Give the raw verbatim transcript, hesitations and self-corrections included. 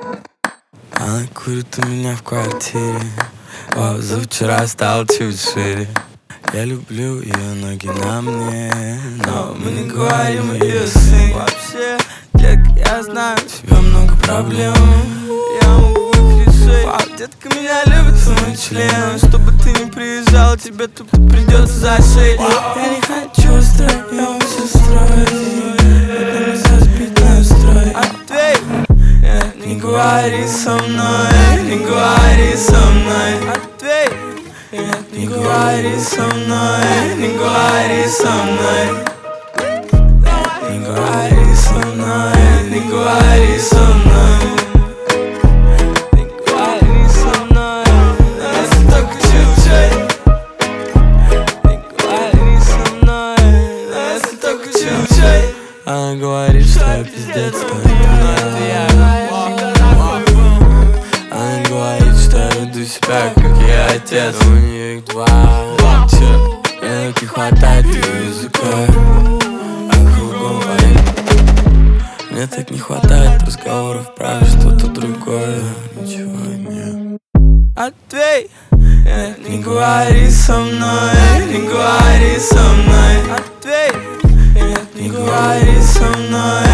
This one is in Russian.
Она курит у меня в квартире. О, за вчера стал чуть шире. Я люблю ее ноги на мне, но мы не говорим ее сын. Вообще, детка, я знаю, у тебя много проблем. Я могу выключить шею. Вау, детка, меня любит свой член. Чтобы ты не приезжал, тебе тупо придется зашить. Я не хочу втроем все строить. Это нельзя сбить настрой. Ответь, нет, не говори со мной, не говори со мной. Ответь, нет, не говори со мной, не говори со мной. Не говори со мной, не говори со мной. Не говори со мной, это только чуть-чуть. Не говори со мной, это только чуть-чуть. Она говорит, что я пиздец, но это я. Она говорит, что я веду себя, как я отец. У нее их два. Мне так не хватает ее языка. А кругом война. Мне так не хватает разговоров про что-то другое. Ничего нет. Ответь, нет, не говори со мной, не говори со мной. Ответь, нет, не говори со мной.